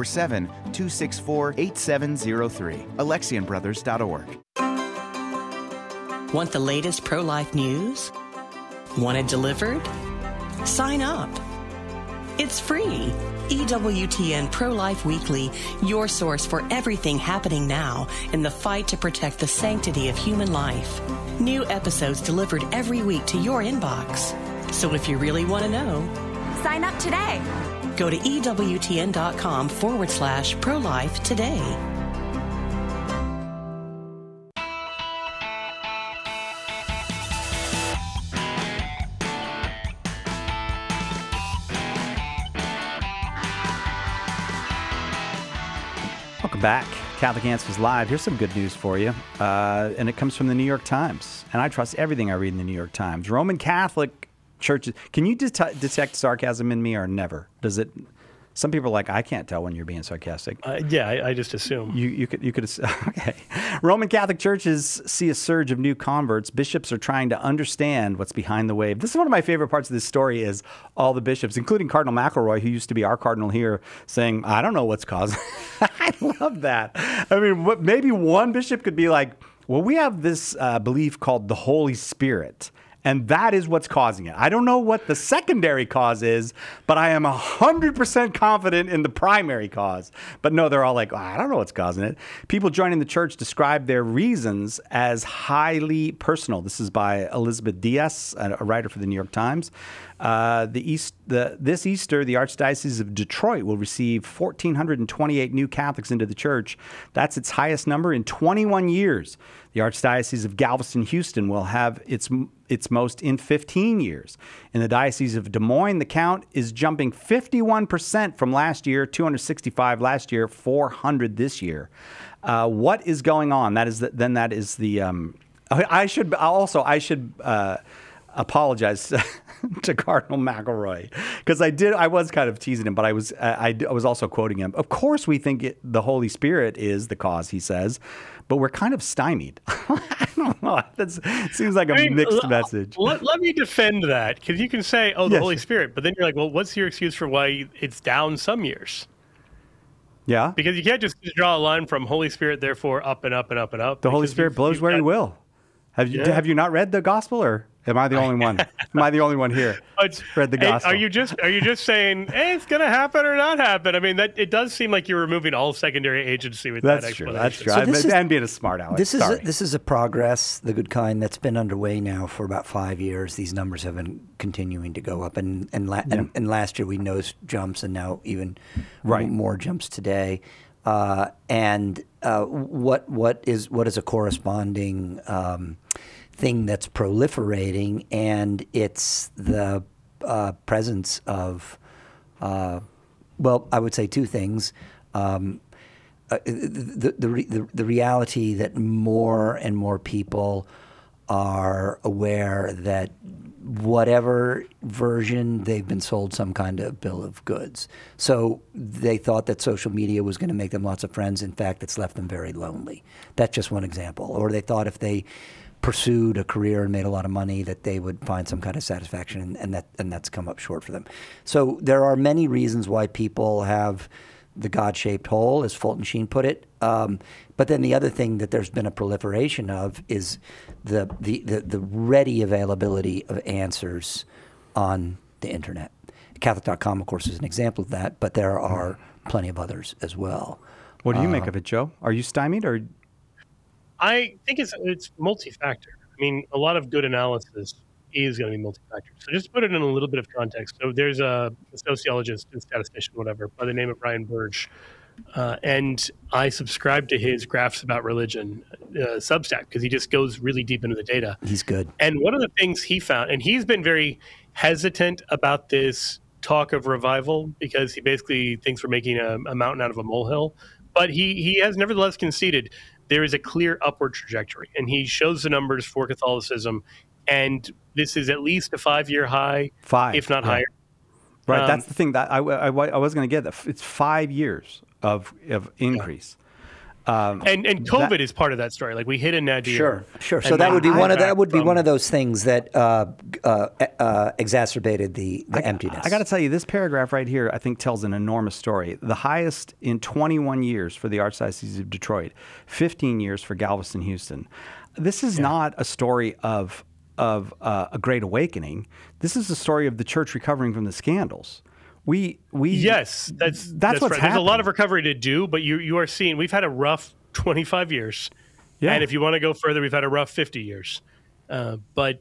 847-264-8703. AlexianBrothers.org. Want the latest pro-life news? Want it delivered? Sign up. It's free. EWTN Pro-Life Weekly, your source for everything happening now in the fight to protect the sanctity of human life. New episodes delivered every week to your inbox. So if you really want to know, sign up today. Go to EWTN.com/pro-life today. Welcome back. Catholic Answers Live. Here's some good news for you. And it comes from the New York Times. And I trust everything I read in the New York Times. Roman Catholic churches. Can you detect sarcasm in me or never? Does it? Some people are like, I can't tell when you're being sarcastic. Yeah, I just assume. You could. Okay. Roman Catholic churches see a surge of new converts. Bishops are trying to understand what's behind the wave. This is one of my favorite parts of this story is all the bishops, including Cardinal McElroy, who used to be our cardinal here, saying, I don't know what's causing. I love that. I mean, maybe one bishop could be like, well, we have this belief called the Holy Spirit. And that is what's causing it. I don't know what the secondary cause is, but I am 100% confident in the primary cause. But no, they're all like, I don't know what's causing it. People joining the church describe their reasons as highly personal. This is by Elizabeth Diaz, a writer for the New York Times. This Easter, the Archdiocese of Detroit will receive 1,428 new Catholics into the church. That's its highest number in 21 years. The Archdiocese of Galveston-Houston will have its most in 15 years. In the Diocese of Des Moines, the count is jumping 51% from last year, 265 last year, 400 this year. What is going on? I should apologize to Cardinal McElroy because I was kind of teasing him, but I was also quoting him. Of course, we think the Holy Spirit is the cause, he says, but we're kind of stymied. I don't know. That seems like a mixed message. Let me defend that because you can say, the Holy Spirit, but then you're like, well, what's your excuse for why it's down some years? Yeah. Because you can't just draw a line from Holy Spirit, therefore up and up and up and up. The Holy Spirit blows where he will. Have you not read the gospel, or am I the only one? Am I the only one here? Read the gospel. Are you just saying, hey, it's going to happen or not happen? I mean, it does seem like you're removing all secondary agency with that explanation. That's true. I'm being a smart aleck. This is a progress, the good kind, that's been underway now for about 5 years. These numbers have been continuing to go up, and last year we noticed jumps, and now even more jumps today. What is a corresponding thing that's proliferating, and it's the presence of, I would say two things. The reality that more and more people are aware that whatever version, they've been sold some kind of bill of goods. So they thought that social media was going to make them lots of friends. In fact, it's left them very lonely. That's just one example. Or they thought if they pursued a career and made a lot of money that they would find some kind of satisfaction, and that's come up short for them. So there are many reasons why people have the God-shaped hole, as Fulton Sheen put it. But then the other thing that there's been a proliferation of is the ready availability of answers on the internet. Catholic.com, of course, is an example of that, but there are plenty of others as well. What do you make of it, Joe? Are you stymied, or? I think it's multi-factor. I mean, a lot of good analysis is going to be multifactorial. So just to put it in a little bit of context. So there's a sociologist and statistician, whatever, by the name of Ryan Burge. And I subscribe to his Graphs About Religion Substack because he just goes really deep into the data. He's good. And one of the things he found, and he's been very hesitant about this talk of revival because he basically thinks we're making a mountain out of a molehill. But he has nevertheless conceded there is a clear upward trajectory. And he shows the numbers for Catholicism. And this is at least a 5-year high, if not higher. Right. That's the thing that I was going to get. It's 5 years of increase. And COVID is part of that story. Like we hit a nadir. Sure. So that would be one of those things that exacerbated the emptiness. I got to tell you, this paragraph right here, I think, tells an enormous story. The highest in 21 years for the Archdiocese of Detroit, 15 years for Galveston, Houston. This is not a story of a great awakening. This is the story of the church recovering from the scandals. Yes, that's what's right. happening. There's a lot of recovery to do, but you are seeing we've had a rough 25 years, and if you want to go further, we've had a rough 50 years. But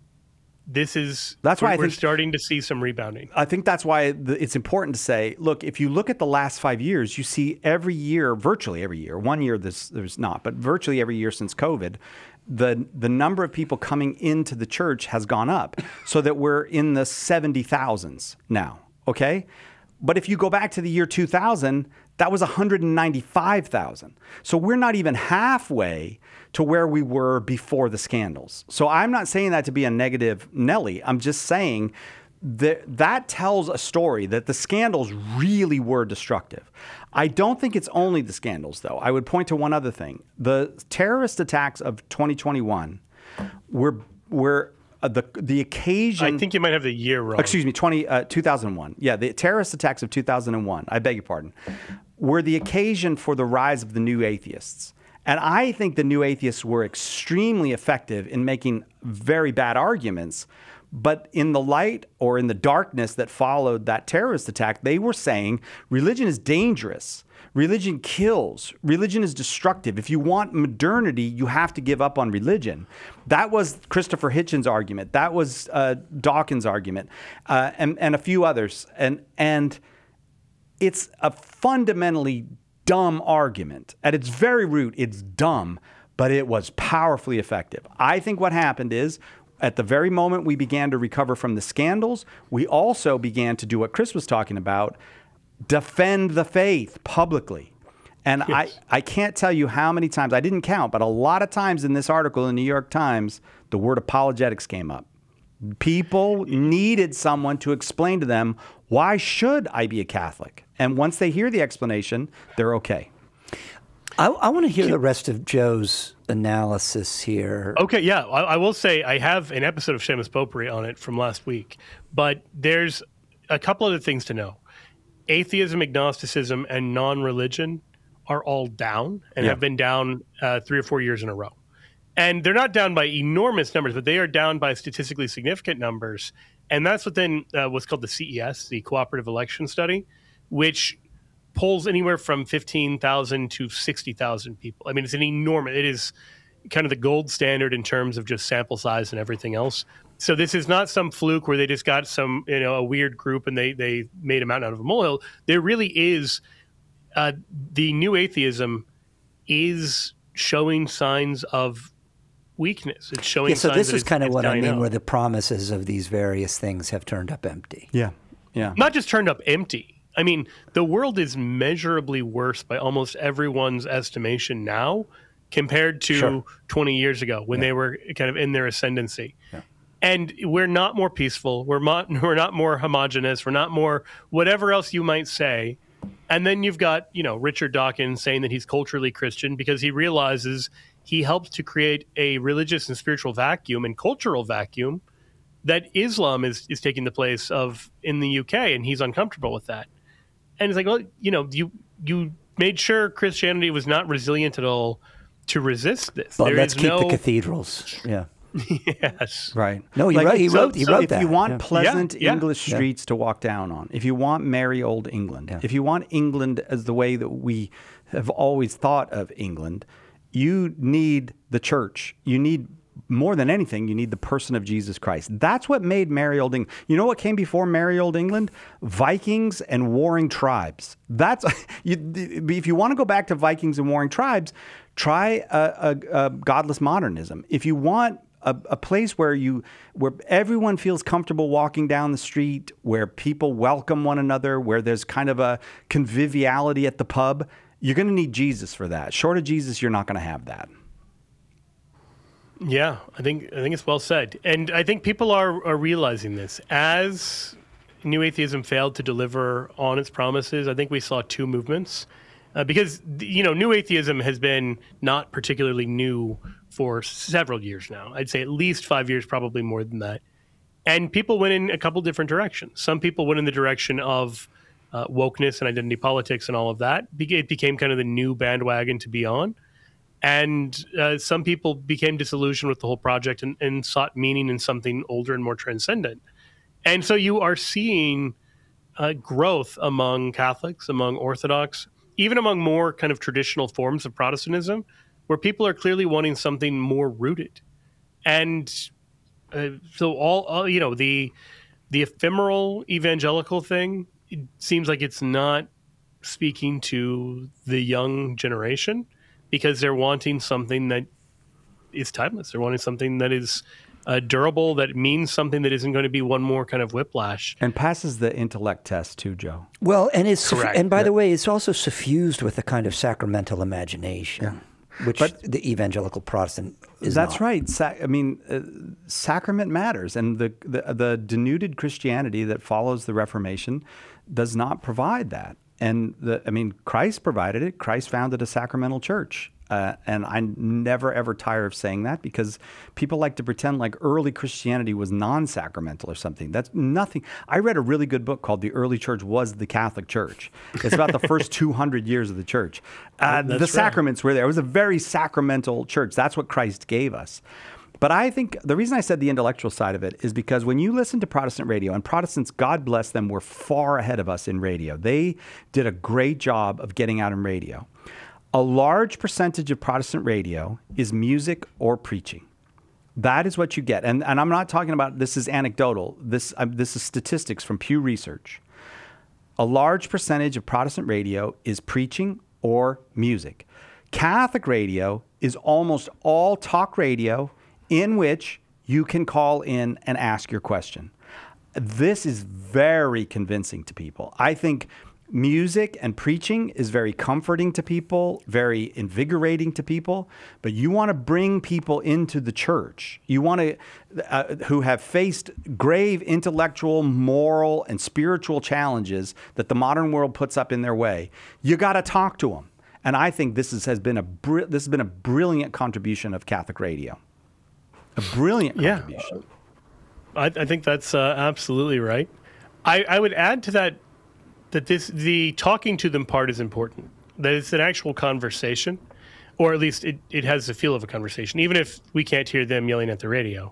why we're starting to see some rebounding. I think that's why it's important to say, look, if you look at the last 5 years, you see every year, virtually every year. 1 year there's not, but virtually every year since COVID, the number of people coming into the church has gone up, so that we're in the 70,000s now. Okay? But if you go back to the year 2000, that was 195,000. So we're not even halfway to where we were before the scandals. So I'm not saying that to be a negative Nelly. I'm just saying that tells a story that the scandals really were destructive. I don't think it's only the scandals, though. I would point to one other thing. The terrorist attacks of 2021 were the occasion. I think you might have the year wrong. Excuse me, 2001. Yeah, the terrorist attacks of 2001, I beg your pardon, were the occasion for the rise of the new atheists. And I think the new atheists were extremely effective in making very bad arguments. But in the light or in the darkness that followed that terrorist attack, they were saying religion is dangerous. Religion kills. Religion is destructive. If you want modernity, you have to give up on religion. That was Christopher Hitchens' argument. That was Dawkins' argument, and a few others. And it's a fundamentally dumb argument. At its very root, it's dumb, but it was powerfully effective. I think what happened is, at the very moment we began to recover from the scandals, we also began to do what Chris was talking about, defend the faith publicly. And yes. I can't tell you how many times, I didn't count, but a lot of times in this article in the New York Times, the word apologetics came up. People needed someone to explain to them, why should I be a Catholic? And once they hear the explanation, they're okay. I want to hear the rest of Joe's analysis here. Okay, yeah. I will say I have an episode of Seamus Potpourri on it from last week, but there's a couple other things to know. Atheism, agnosticism, and non-religion are all down and have been down 3 or 4 years in a row. And they're not down by enormous numbers, but they are down by statistically significant numbers. And that's within what's called the CES, the Cooperative Election Study, which polls anywhere from 15,000 to 60,000 people. I mean, it's an enormous, it is kind of the gold standard in terms of just sample size and everything else. So this is not some fluke where they just got some, a weird group and they made a mountain out of a molehill. There really is, the new atheism is showing signs of weakness. It's showing signs. So this is kind of what I mean, out. where the promises of these various things have turned up empty. Yeah. Not just turned up empty. I mean, the world is measurably worse by almost everyone's estimation now compared to 20 years ago when they were kind of in their ascendancy. Yeah. And we're not more peaceful. We're not more homogenous. We're not more whatever else you might say. And then you've got, Richard Dawkins saying that he's culturally Christian because he realizes he helped to create a religious and spiritual vacuum and cultural vacuum that Islam is taking the place of in the UK, and he's uncomfortable with that. And it's like, well, you made sure Christianity was not resilient at all to resist this. But let's keep the cathedrals. Yeah. Yes. Right. No, he wrote that. If you want pleasant English streets to walk down on, if you want merry old England, if you want England as the way that we have always thought of England, you need the church. You need more than anything, you need the person of Jesus Christ. That's what made merry old England. You know what came before merry old England? Vikings and warring tribes. That's if you want to go back to Vikings and warring tribes, try a godless modernism. If you want a place where everyone feels comfortable walking down the street, where people welcome one another, where there's kind of a conviviality at the pub, you're going to need Jesus for that. Short of Jesus, you're not going to have that. Yeah, I think it's well said. And I think people are realizing this. As New Atheism failed to deliver on its promises, I think we saw two movements. Because, New Atheism has been not particularly new for several years now. I'd say at least 5 years, probably more than that. And people went in a couple different directions. Some people went in the direction of wokeness and identity politics and all of that. It became kind of the new bandwagon to be on. And some people became disillusioned with the whole project and sought meaning in something older and more transcendent. And so you are seeing growth among Catholics, among Orthodox, even among more kind of traditional forms of Protestantism, where people are clearly wanting something more rooted. And so all the ephemeral evangelical thing, it seems like it's not speaking to the young generation, because they're wanting something that is timeless. They're wanting something that is durable, that means something that isn't going to be one more kind of whiplash. And passes the intellect test too, Joe. Well, and Correct. And by the way, it's also suffused with a kind of sacramental imagination, which the evangelical Protestant is That's not. right. Sacrament matters. And the denuded Christianity that follows the Reformation does not provide that. And Christ provided it. Christ founded a sacramental church. And I never, ever tire of saying that, because people like to pretend like early Christianity was non-sacramental or something. That's nothing. I read a really good book called The Early Church Was the Catholic Church. It's about the first 200 years of the church. The sacraments were there. It was a very sacramental church. That's what Christ gave us. But I think the reason I said the intellectual side of it is because when you listen to Protestant radio, and Protestants, God bless them, were far ahead of us in radio. They did a great job of getting out in radio. A large percentage of Protestant radio is music or preaching. That is what you get. And I'm not talking about, this is anecdotal. This is statistics from Pew Research. A large percentage of Protestant radio is preaching or music. Catholic radio is almost all talk radio, in which you can call in and ask your question. This is very convincing to people. I think music and preaching is very comforting to people, very invigorating to people, but you want to bring people into the church. You want to, who have faced grave intellectual, moral, and spiritual challenges that the modern world puts up in their way. You got to talk to them. And I think this has been a brilliant contribution of Catholic radio. A brilliant contribution. I think that's absolutely right. I would add to that the talking to them part is important. That it's an actual conversation, or at least it has the feel of a conversation, even if we can't hear them yelling at the radio.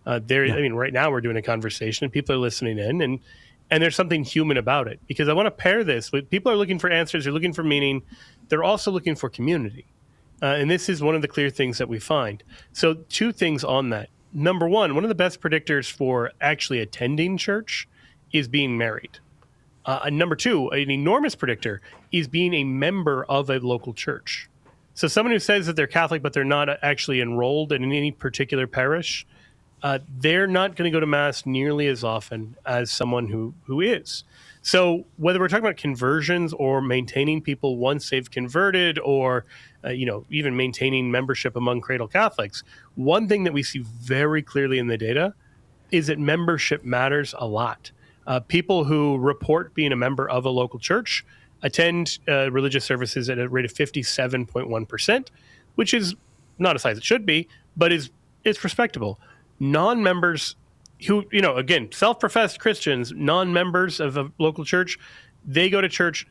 Right now we're doing a conversation and people are listening in, and there's something human about it. Because I want to pair this with people are looking for answers, they're looking for meaning, they're also looking for community. And this is one of the clear things that we find. So two things on that. Number one of the best predictors for actually attending church is being married. Number two, an enormous predictor is being a member of a local church. So someone who says that they're Catholic, but they're not actually enrolled in any particular parish, they're not going to go to Mass nearly as often as someone who is. So whether we're talking about conversions or maintaining people once they've converted, or even maintaining membership among cradle Catholics, one thing that we see very clearly in the data is that membership matters a lot. People who report being a member of a local church attend religious services at a rate of 57.1%, which is not as high as it should be, but it's respectable. Non-members who, again, self-professed Christians, non-members of a local church, they go to church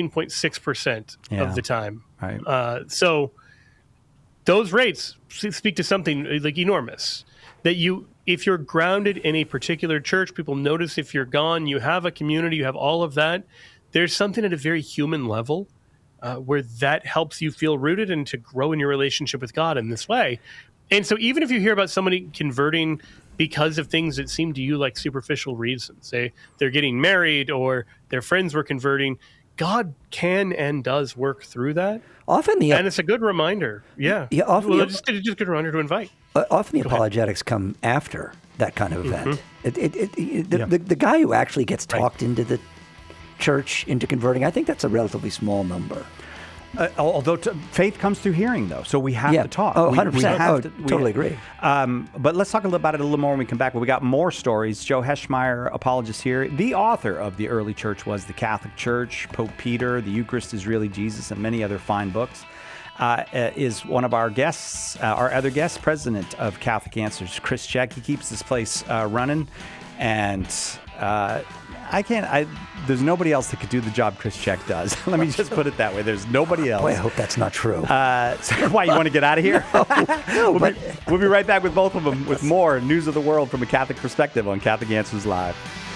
13.6% of the time. Right. So those rates speak to something like enormous. That if you're grounded in a particular church, people notice if you're gone, you have a community, you have all of that. There's something at a very human level where that helps you feel rooted and to grow in your relationship with God in this way. And so even if you hear about somebody converting because of things that seem to you like superficial reasons, say they're getting married or their friends were converting, God can and does work through that. Often and it's a good reminder. Yeah. It's just a good reminder to invite. Often the apologetics come after that kind of event. The guy who actually gets talked into the church, into converting, I think that's a relatively small number. Although faith comes through hearing, though, so we have to talk. Oh, 100%. Totally agree. But let's talk about it a little more when we come back. We got more stories. Joe Heschmeyer, apologist here. The author of The Early Church Was the Catholic Church, Pope Peter, The Eucharist is Really Jesus, and many other fine books. Is one of our guests, our other guest, president of Catholic Answers, Chris Check. He keeps this place running, and there's nobody else that could do the job Chris Check does. Let me just put it that way. There's nobody else. Boy, I hope that's not true. So why, you want to get out of here? No, we'll be right back with both of them with more news of the world from a Catholic perspective on Catholic Answers Live.